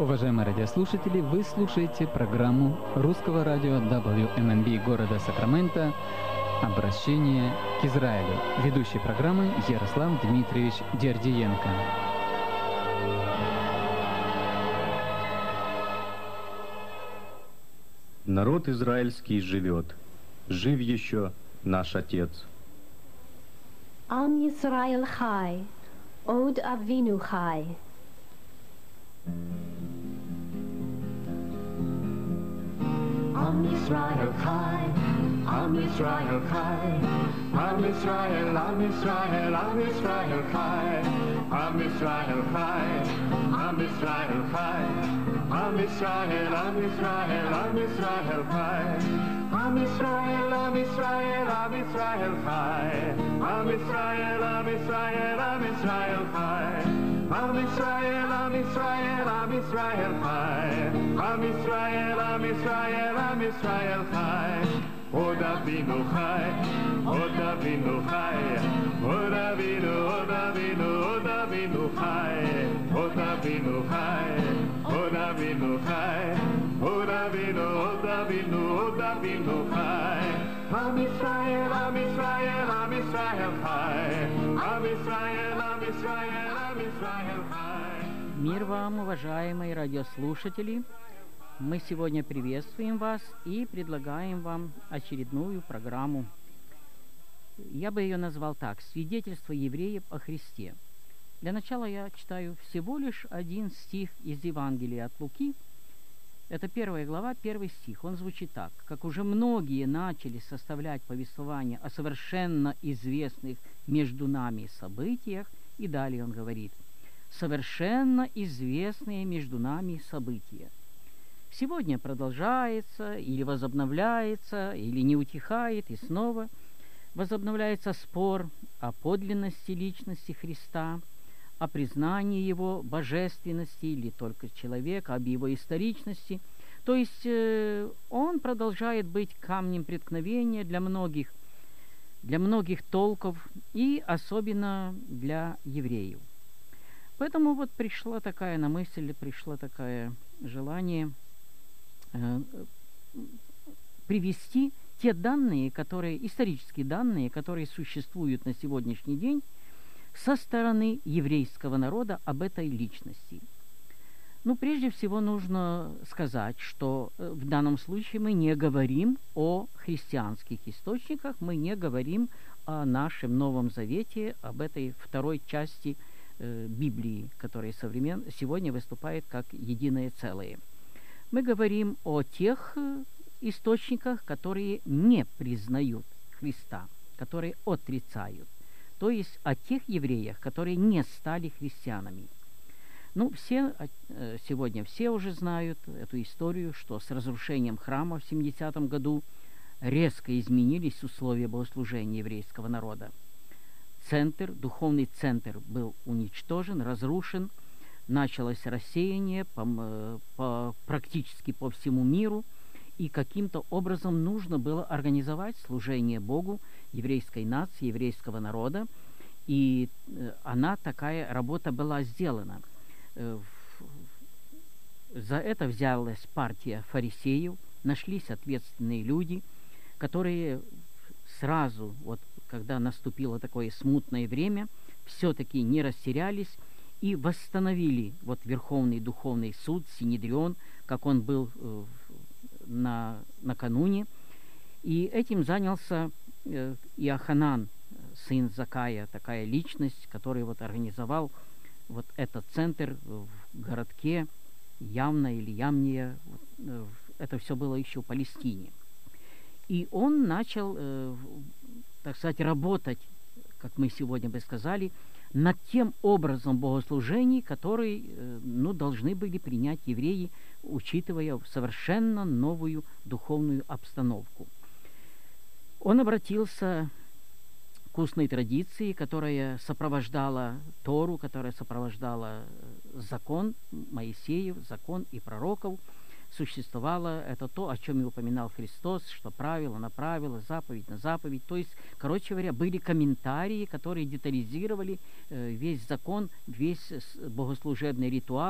Уважаемые радиослушатели, вы слушаете программу русского радио WMNB города Сакраменто «Обращение к Израилю». Ведущий программы Ярослав Дмитриевич Дердиенко. Народ израильский живет, жив еще наш Отец. Am Yisrael Chai, Od Avinu Chai. Am Yisrael Chai, Am Yisrael Chai, Am Yisrael, Am Yisrael, Am Yisrael Chai, Am Yisrael Chai, Am Yisrael Chai, Am Yisrael, Am Yisrael, Am Yisrael Chai, Am Yisrael, Am Yisrael, Am Yisrael Chai, Am Yisrael, Am Yisrael, Am Yisrael Chai, Am Yisrael, Am Yisrael, Am Yisrael Chai, Am Yisrael, Am Yisrael, Am Yisrael Chai, Od Avinu Chai, Od Avinu Chai, Od Avinu, Od Avinu, Od Avinu Chai, Od Avinu Chai, Od Avinu Chai, Od Avinu, Od Avinu, Od Avinu Chai, Am Yisrael, Am Yisrael, Am Yisrael Chai, Am Yisrael, Am Yisrael, Am Yisrael Chai. Мир вам, уважаемые радиослушатели! Мы сегодня приветствуем вас и предлагаем вам очередную программу. Я бы ее назвал так: «Свидетельство евреев о Христе». Для начала я читаю всего лишь один стих из Евангелия от Луки. Это 1 глава, 1 стих. Он звучит так: «Как уже многие начали составлять повествование о совершенно известных между нами событиях», и далее он говорит: «совершенно известные между нами события». Сегодня продолжается, или возобновляется, или не утихает, и снова возобновляется спор о подлинности личности Христа, о признании Его божественности или только человека, об Его историчности. То есть Он продолжает быть камнем преткновения для многих толков, и особенно для евреев. Поэтому вот пришла такая мысль, пришло такое желание привести те данные, исторические данные, которые существуют на сегодняшний день со стороны еврейского народа об этой личности. Прежде всего нужно сказать, что в данном случае мы не говорим о христианских источниках, мы не говорим о нашем Новом Завете, об этой второй части Библии, которая сегодня выступает как единое целое. Мы говорим о тех источниках, которые не признают Христа, которые отрицают, то есть о тех евреях, которые не стали христианами. Сегодня все уже знают эту историю, что с разрушением храма в 70-м году резко изменились условия богослужения еврейского народа. Духовный центр был уничтожен, разрушен, началось рассеяние практически по всему миру, и каким-то образом нужно было организовать служение Богу еврейской нации, еврейского народа, и такая работа была сделана. За это взялась партия фарисеев, нашлись ответственные люди, которые сразу, когда наступило такое смутное время, все-таки не растерялись и восстановили Верховный Духовный Суд, Синедрион, как он был накануне. И этим занялся Иоханан, сын Заккая, такая личность, который организовал этот центр в городке Явна или Ямния. Это все было еще в Палестине. И он начал, работать, как мы сегодня бы сказали, над тем образом богослужений, который должны были принять евреи, учитывая совершенно новую духовную обстановку. Он обратился к устной традиции, которая сопровождала Тору, которая сопровождала закон Моисеев, закон и пророков. Существовало это то, о чем и упоминал Христос, что правило на правило, заповедь на заповедь. То есть, короче говоря, были комментарии, которые детализировали весь закон, весь богослужебный ритуал,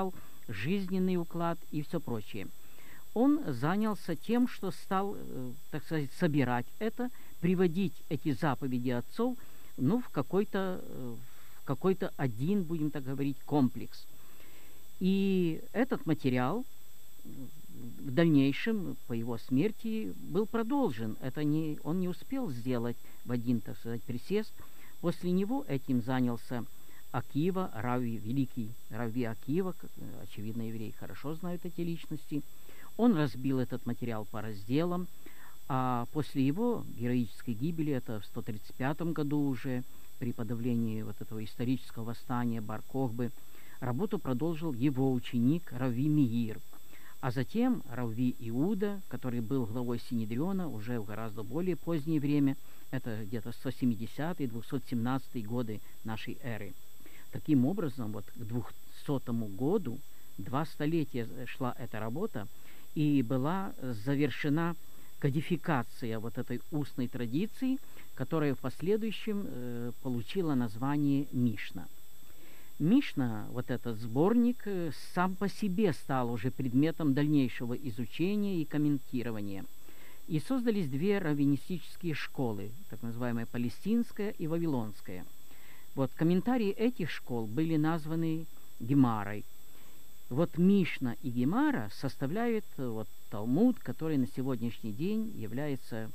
жизненный уклад и все прочее. Он занялся тем, что стал, так сказать, собирать это, приводить эти заповеди отцов, ну, в какой-то один, будем так говорить, комплекс. И этот материал в дальнейшем, по его смерти, был продолжен. Он не успел сделать в один, так сказать, присест. После него этим занялся Акива, великий Рави Акива, очевидно, евреи хорошо знают эти личности. Он разбил этот материал по разделам, а после его героической гибели, это в 135 году уже, при подавлении вот этого исторического восстания Бар-Кохбы, работу продолжил его ученик Рави Меир, а затем Рави Иуда, который был главой Синедриона уже в гораздо более позднее время, это где-то 170-217 годы нашей эры. Таким образом, вот к 200 году, 2 столетия шла эта работа, и была завершена кодификация вот этой устной традиции, которая в последующем получила название Мишна. Мишна, вот этот сборник, сам по себе стал уже предметом дальнейшего изучения и комментирования. И создались 2 раввинистические школы, так называемая палестинская и вавилонская. Вот комментарии этих школ были названы Гемарой. Вот Мишна и Гемара составляют вот Талмуд, который на сегодняшний день является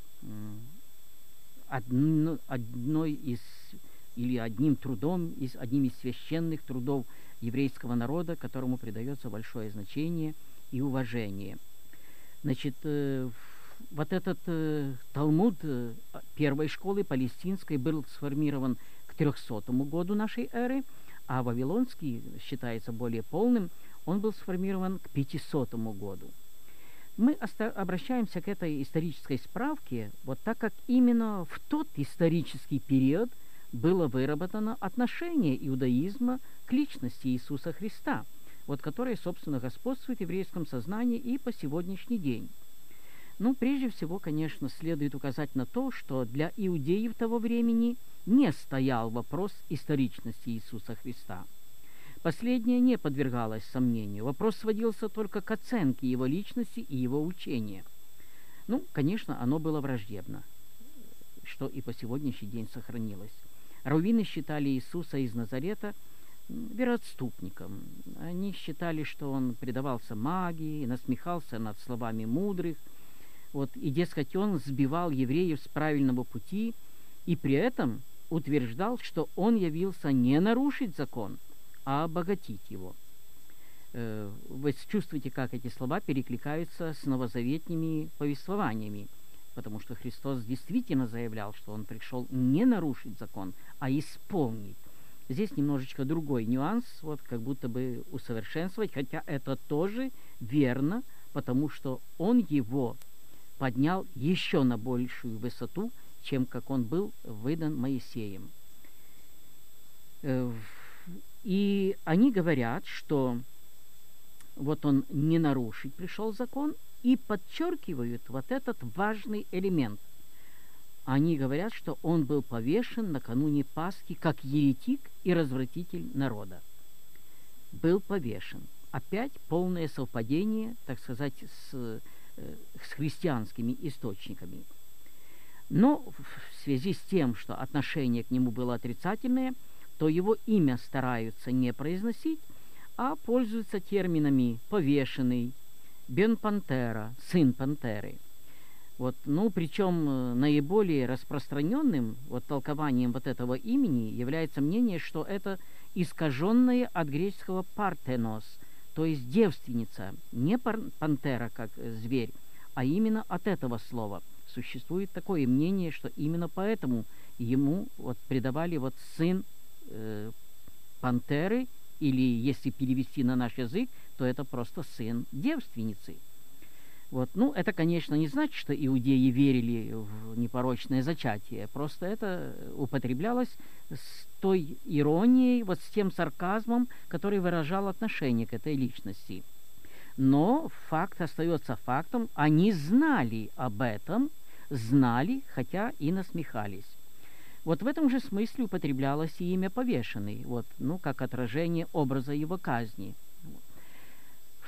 одним из священных трудов еврейского народа, которому придается большое значение и уважение. Значит, вот этот Талмуд первой школы палестинской был сформирован к 300 году нашей эры, а вавилонский считается более полным, он был сформирован к 500 году. Мы обращаемся к этой исторической справке, вот так как именно в тот исторический период было выработано отношение иудаизма к личности Иисуса Христа, вот которое, собственно, господствует в еврейском сознании и по сегодняшний день. Ну, прежде всего, конечно, следует указать на то, что для иудеев того времени не стоял вопрос историчности Иисуса Христа. Последнее не подвергалось сомнению. Вопрос сводился только к оценке его личности и его учения. Ну, конечно, оно было враждебно, что и по сегодняшний день сохранилось. Раввины считали Иисуса из Назарета вероотступником. Они считали, что он предавался магии, насмехался над словами мудрых, вот, и, дескать, он сбивал евреев с правильного пути, и при этом утверждал, что он явился не нарушить закон, а обогатить его. Вы чувствуете, как эти слова перекликаются с новозаветными повествованиями, потому что Христос действительно заявлял, что он пришел не нарушить закон, а исполнить. Здесь немножечко другой нюанс, вот как будто бы усовершенствовать, хотя это тоже верно, потому что он его поднял еще на большую высоту, чем как он был выдан Моисеем. И они говорят, что вот он не нарушить пришел закон, и подчеркивают вот этот важный элемент. Они говорят, что он был повешен накануне Пасхи как еретик и развратитель народа. Был повешен. Опять полное совпадение, так сказать, с христианскими источниками. Но в связи с тем, что отношение к нему было отрицательное, то его имя стараются не произносить, а пользуются терминами «повешенный», «бен пантера», «сын пантеры». Вот, ну, причем наиболее распространенным вот, толкованием вот этого имени является мнение, что это искаженное от греческого «партенос», то есть девственница, не пантера, как зверь, а именно от этого слова. Существует такое мнение, что именно поэтому ему вот, придавали вот сын пантеры, или если перевести на наш язык, то это просто сын девственницы. Вот. Ну, это, конечно, не значит, что иудеи верили в непорочное зачатие, просто это употреблялось с той иронией, вот с тем сарказмом, который выражал отношение к этой личности. Но факт остается фактом, они знали об этом, знали, хотя и насмехались. Вот в этом же смысле употреблялось и имя повешенный, вот, ну, как отражение образа его казни.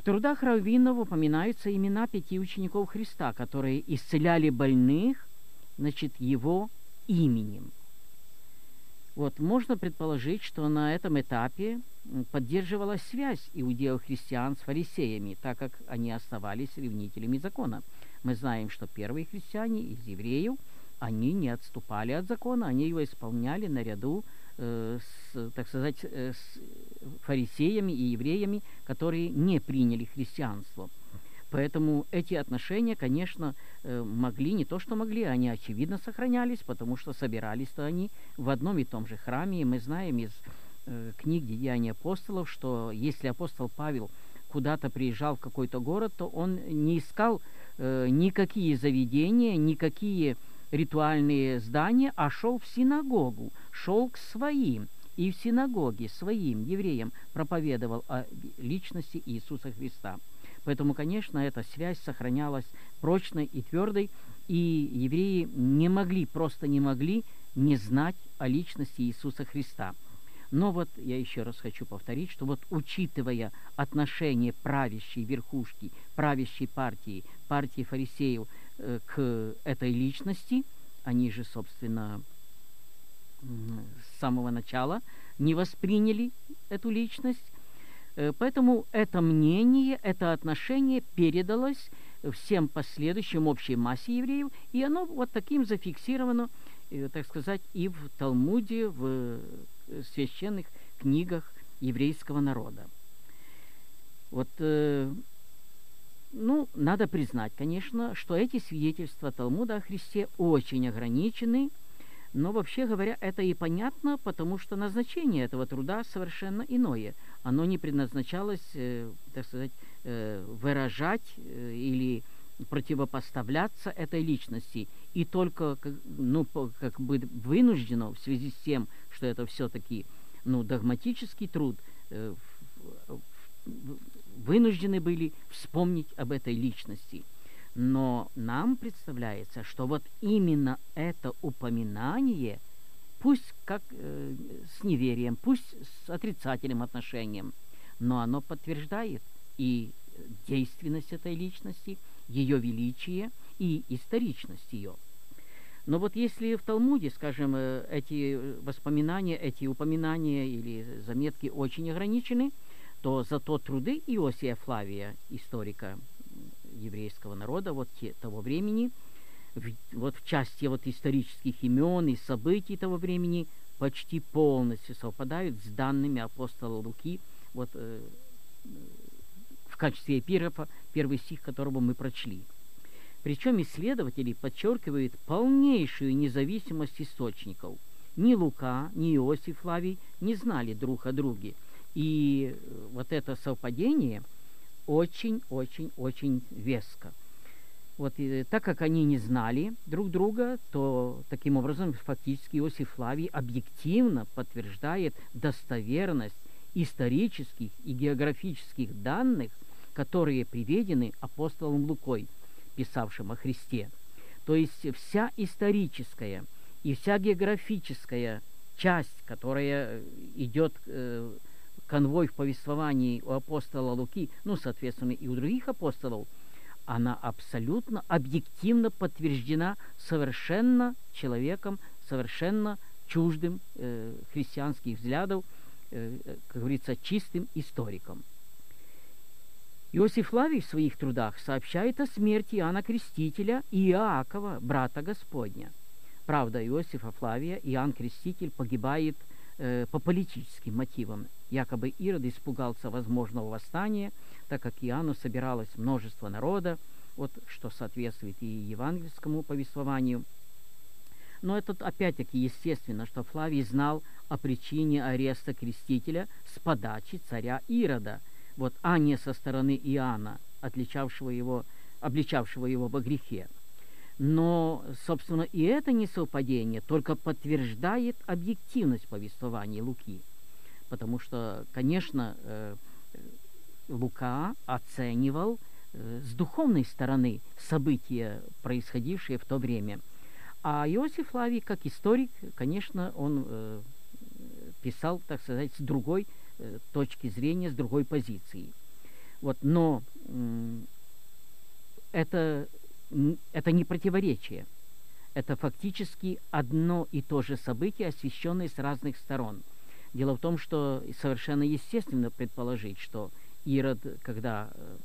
В трудах раввинов упоминаются имена 5 учеников Христа, которые исцеляли больных, значит, его именем. Вот можно предположить, что на этом этапе поддерживалась связь иудео-христиан с фарисеями, так как они оставались ревнителями закона. Мы знаем, что первые христиане из евреев, они не отступали от закона, они его исполняли наряду так сказать, с фарисеями и евреями, которые не приняли христианство. Поэтому эти отношения, конечно, могли, не то что могли, они очевидно сохранялись, потому что собирались-то они в одном и том же храме. И мы знаем из книг «Деяний апостолов», что если апостол Павел куда-то приезжал в какой-то город, то он не искал никакие заведения, никакие ритуальные здания, а шел в синагогу, шел к своим, и в синагоге своим евреям проповедовал о личности Иисуса Христа. Поэтому, конечно, эта связь сохранялась прочной и твердой, и евреи просто не могли не знать о личности Иисуса Христа. Но вот я еще раз хочу повторить, что вот учитывая отношение правящей верхушки, правящей партии фарисеев к этой личности, они же, собственно, с самого начала не восприняли эту личность. Поэтому это мнение, это отношение передалось всем последующим общей массе евреев, и оно вот таким зафиксировано, так сказать, и в Талмуде, в священных книгах еврейского народа. Вот, надо признать, конечно, что эти свидетельства Талмуда о Христе очень ограничены, но, вообще говоря, это и понятно, потому что назначение этого труда совершенно иное. Оно не предназначалось, так сказать, выражать или противопоставляться этой личности. И только как бы вынуждено в связи с тем, что это все-таки догматический труд, вынуждены были вспомнить об этой личности. Но нам представляется, что вот именно это упоминание, пусть как с неверием, пусть с отрицательным отношением, но оно подтверждает и действенность этой личности, ее величие и историчность ее. Но вот если в Талмуде, скажем, эти воспоминания, эти упоминания или заметки очень ограничены, то зато труды Иосия Флавия, историка еврейского народа того времени, в части исторических имен и событий того времени почти полностью совпадают с данными апостола Луки, в качестве эпиграфа, первый стих которого мы прочли. Причем исследователи подчеркивают полнейшую независимость источников. Ни Лука, ни Иосиф Флавий не знали друг о друге. И вот это совпадение очень-очень-очень веско. И так как они не знали друг друга, то таким образом фактически Иосиф Флавий объективно подтверждает достоверность исторических и географических данных, которые приведены апостолом Лукой, писавшим о Христе. То есть вся историческая и вся географическая часть, которая идет конвой в повествовании у апостола Луки, соответственно, и у других апостолов, она абсолютно объективно подтверждена совершенно человеком, совершенно чуждым христианских взглядов, как говорится, чистым историком. Иосиф Флавий в своих трудах сообщает о смерти Иоанна Крестителя и Иакова, брата Господня. Правда, Иосифа Флавия Иоанн Креститель погибает по политическим мотивам. Якобы Ирод испугался возможного восстания, так как Иоанну собиралось множество народа, что соответствует и евангельскому повествованию. Но это опять-таки естественно, что Флавий знал о причине ареста Крестителя с подачи царя Ирода, а не со стороны Иоанна, обличавшего его во грехе. Но, собственно, и это несовпадение только подтверждает объективность повествования Луки. Потому что, конечно, Лука оценивал с духовной стороны события, происходившие в то время. А Иосиф Флавий, как историк, конечно, он писал, так сказать, с другой точки зрения, с другой позиции. Вот, но это не противоречие. Это фактически одно и то же событие, освещенное с разных сторон. Дело в том, что совершенно естественно предположить, что Ирод, когда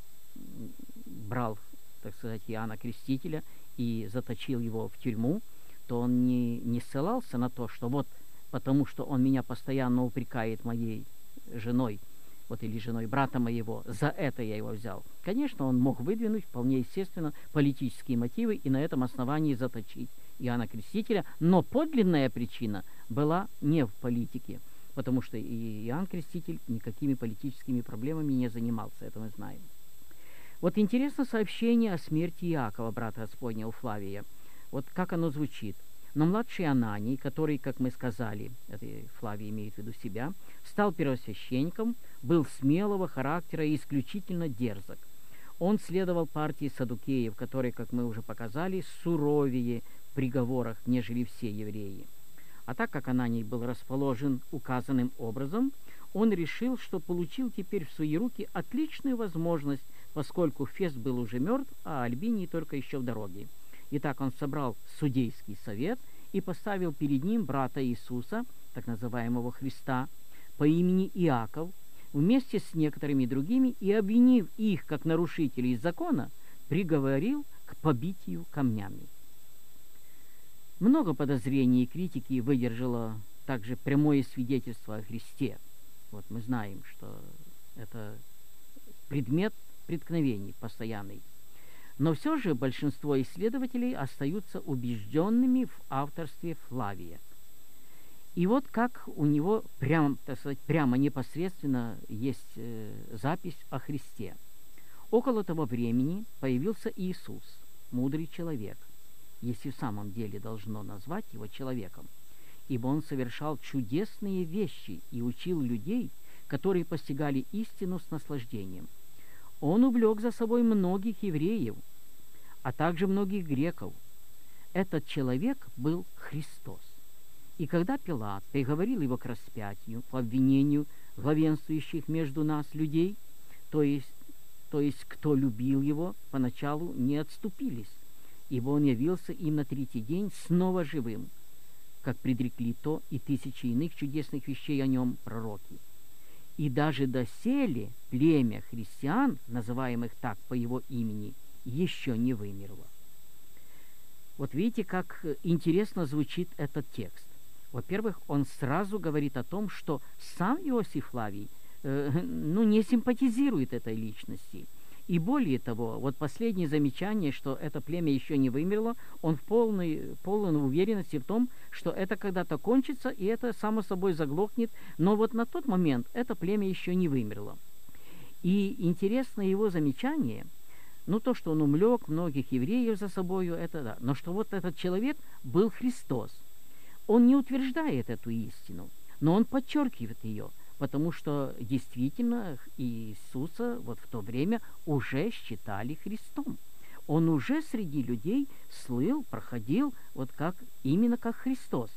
брал, так сказать, Иоанна Крестителя и заточил его в тюрьму, то он не ссылался на то, что вот потому что он меня постоянно упрекает моей женой, вот или женой брата моего, за это я его взял. Конечно, он мог выдвинуть вполне естественно политические мотивы и на этом основании заточить Иоанна Крестителя, но подлинная причина была не в политике, потому что и Иоанн Креститель никакими политическими проблемами не занимался, это мы знаем. Вот интересно сообщение о смерти Иакова, брата Господня, у Флавия. Вот как оно звучит. Но младший Ананий, который, как мы сказали, это Флавий имеет в виду себя, стал первосвященником, был смелого характера и исключительно дерзок. Он следовал партии саддукеев, которые, как мы уже показали, суровее в приговорах, нежели все евреи. А так как Ананий был расположен указанным образом, он решил, что получил теперь в свои руки отличную возможность, поскольку Фест был уже мертв, а Альбиний только еще в дороге. Итак, он собрал судейский совет и поставил перед ним брата Иисуса, так называемого Христа, по имени Иаков, вместе с некоторыми другими, и, обвинив их как нарушителей закона, приговорил к побитию камнями. Много подозрений и критики выдержало также прямое свидетельство о Христе. Вот мы знаем, что это предмет преткновений постоянный. Но все же большинство исследователей остаются убежденными в авторстве Флавия. И вот как у него прямо непосредственно есть запись о Христе. Около того времени появился Иисус, мудрый человек, если в самом деле должно назвать его человеком, ибо он совершал чудесные вещи и учил людей, которые постигали истину с наслаждением. Он увлек за собой многих евреев, а также многих греков. Этот человек был Христос. И когда Пилат приговорил его к распятию по обвинению главенствующих между нас людей, то есть кто любил его, поначалу не отступились, ибо он явился им на третий день снова живым, как предрекли то и тысячи иных чудесных вещей о нем пророки. И даже доселе племя христиан, называемых так по его имени, еще не вымерло. Вот видите, как интересно звучит этот текст. Во-первых, он сразу говорит о том, что сам Иосиф Флавий не симпатизирует этой личности. И более того, вот последнее замечание, что это племя еще не вымерло, он в полной уверенности в том, что это когда-то кончится, и это само собой заглохнет, но вот на тот момент это племя еще не вымерло. И интересно его замечание, то, что он увлек многих евреев за собою, это да, но что вот этот человек был Христос. Он не утверждает эту истину, но он подчеркивает ее, потому что действительно Иисуса вот в то время уже считали Христом. Он уже среди людей слыл, проходил именно как Христос.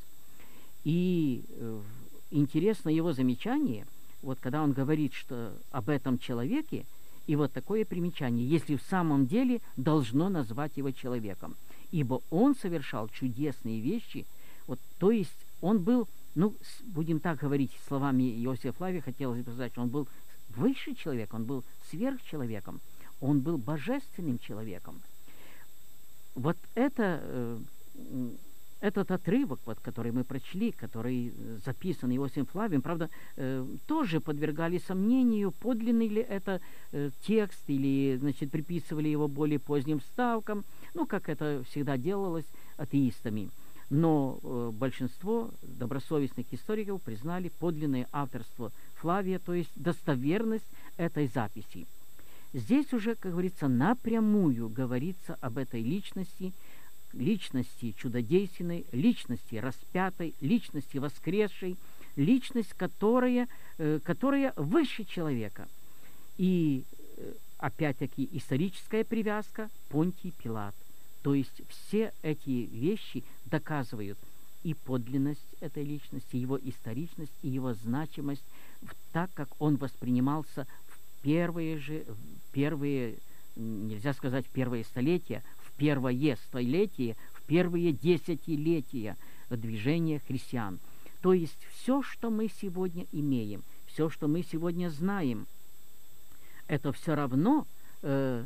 И интересно его замечание, вот когда он говорит, что об этом человеке, и вот такое примечание, если в самом деле должно назвать его человеком, ибо он совершал чудесные вещи, вот, то есть он был, будем так говорить словами Иосифа Флавия, хотелось бы сказать, что он был высший человек, он был сверхчеловеком, он был божественным человеком. Вот этот отрывок, который мы прочли, который записан Иосифом Флавием, правда, тоже подвергали сомнению, подлинный ли это текст, или, приписывали его более поздним вставкам, как это всегда делалось атеистами. Но большинство добросовестных историков признали подлинное авторство Флавия, то есть достоверность этой записи. Здесь уже, как говорится, напрямую говорится об этой личности чудодейственной, личности распятой, личности воскресшей, личность, которая выше человека. И, опять-таки, историческая привязка Понтий Пилат. То есть все эти вещи доказывают и подлинность этой личности, его историчность и его значимость, так как он воспринимался первые, нельзя сказать в первые столетия, в первое столетие, в первые десятилетия движения христиан. То есть все, что мы сегодня имеем, все, что мы сегодня знаем, это все равно в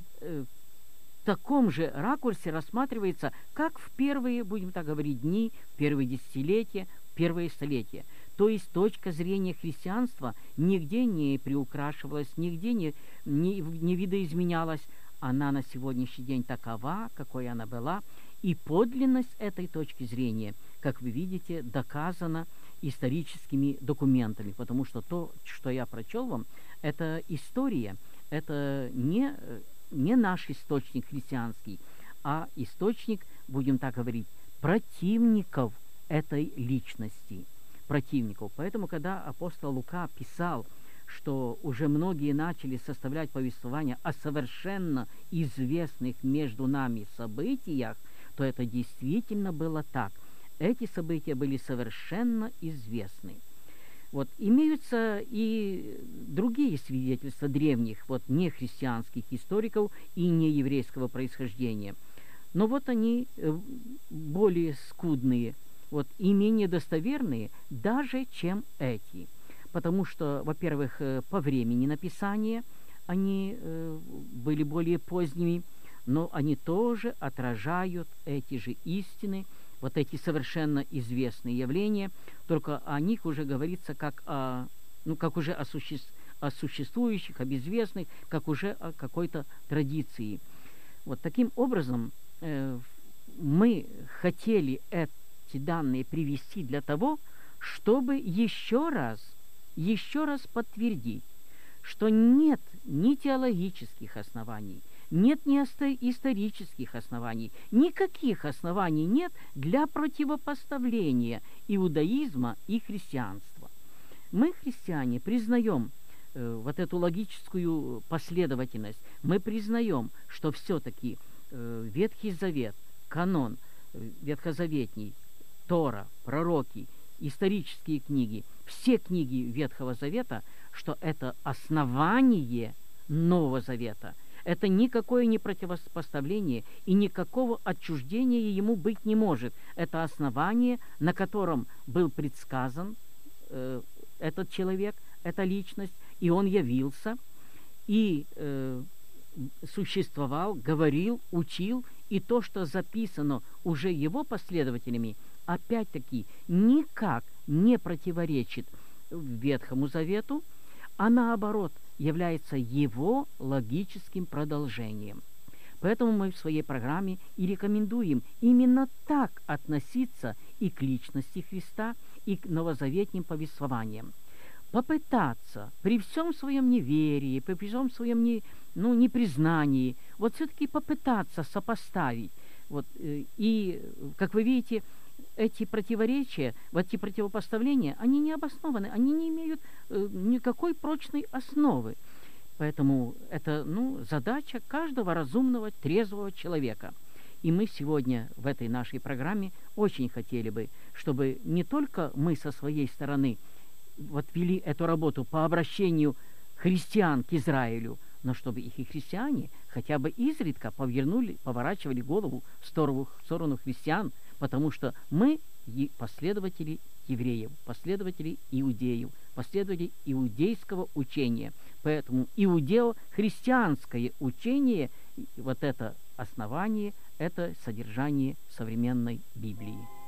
таком же ракурсе рассматривается, как в первые, будем так говорить, дни, в первые десятилетия, в первые столетия. То есть точка зрения христианства нигде не приукрашивалась, нигде не видоизменялась. Она на сегодняшний день такова, какой она была. И подлинность этой точки зрения, как вы видите, доказана историческими документами, потому что то, что я прочел вам, это история, это не наш источник христианский, а источник, будем так говорить, противников этой личности, противников. Поэтому, когда апостол Лука писал, что уже многие начали составлять повествование о совершенно известных между нами событиях, то это действительно было так. Эти события были совершенно известны. Вот. Имеются и другие свидетельства древних, нехристианских историков и нееврейского происхождения. Но вот они более скудные, и менее достоверные даже, чем эти. Потому что, во-первых, по времени написания они были более поздними, но они тоже отражают эти же истины, эти совершенно известные явления, только о них уже говорится как уже о существующих, об известных, как уже о какой-то традиции. Таким образом, мы хотели эти данные привести для того, чтобы еще раз подтвердить, что нет ни теологических оснований, нет ни исторических оснований, никаких оснований нет для противопоставления иудаизма и христианства. Мы, христиане, признаем эту логическую последовательность, мы признаем, что все-таки Ветхий Завет, канон ветхозаветний, Тора, пророки, исторические книги, все книги Ветхого Завета, что это основание Нового Завета. Это никакое не противопоставление и никакого отчуждения ему быть не может. Это основание, на котором был предсказан этот человек, эта личность, и он явился, и существовал, говорил, учил, и то, что записано уже его последователями, опять-таки никак не противоречит Ветхому Завету, а наоборот является его логическим продолжением. Поэтому мы в своей программе и рекомендуем именно так относиться и к личности Христа, и к новозаветным повествованиям. Попытаться при всем своем неверии, при всем своем непризнании, все-таки попытаться сопоставить. И, как вы видите, эти противоречия, эти противопоставления, они не обоснованы, они не имеют никакой прочной основы. Поэтому это задача каждого разумного, трезвого человека. И мы сегодня в этой нашей программе очень хотели бы, чтобы не только мы со своей стороны вели эту работу по обращению христиан к Израилю, но чтобы и христиане хотя бы изредка поворачивали голову в сторону христиан, потому что мы последователи евреев, последователи иудеев, последователи иудейского учения. Поэтому иудео-христианское учение, это основание, это содержание современной Библии.